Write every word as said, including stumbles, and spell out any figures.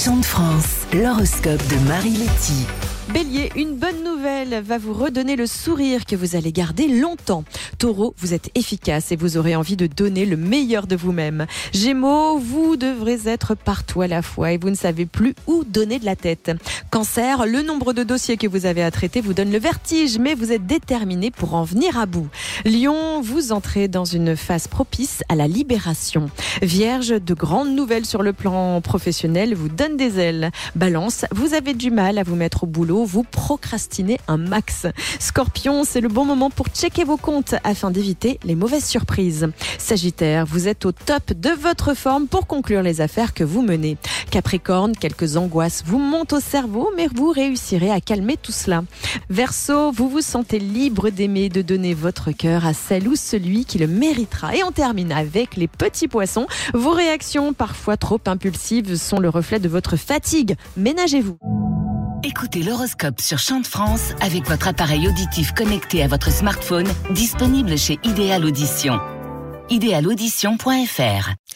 Chant de France, l'horoscope de Marie Letty. Bélier, une bonne nouvelle va vous redonner le sourire que vous allez garder longtemps. Taureau, vous êtes efficace et vous aurez envie de donner le meilleur de vous-même. Gémeaux, vous devrez être partout à la fois et vous ne savez plus où donner de la tête. Cancer, le nombre de dossiers que vous avez à traiter vous donne le vertige, mais vous êtes déterminé pour en venir à bout. Lion, vous entrez dans une phase propice à la libération. Vierge, de grandes nouvelles sur le plan professionnel vous donnent des ailes. Balance, vous avez du mal à vous mettre au boulot, vous procrastinez un max. Scorpion, c'est le bon moment pour checker vos comptes afin d'éviter les mauvaises surprises. Sagittaire, vous êtes au top de votre forme pour conclure les affaires que vous menez. Capricorne, quelques angoisses vous montent au cerveau, mais vous réussirez à calmer tout cela. Verseau, vous vous sentez libre d'aimer, de donner votre cœur à celle ou celui qui le méritera. Et on termine avec les petits poissons. Vos réactions, parfois trop impulsives, sont le reflet de votre fatigue. Ménagez-vous. Écoutez l'horoscope sur Chant de France avec votre appareil auditif connecté à votre smartphone, disponible chez Idéal Audition. idéal audition point f r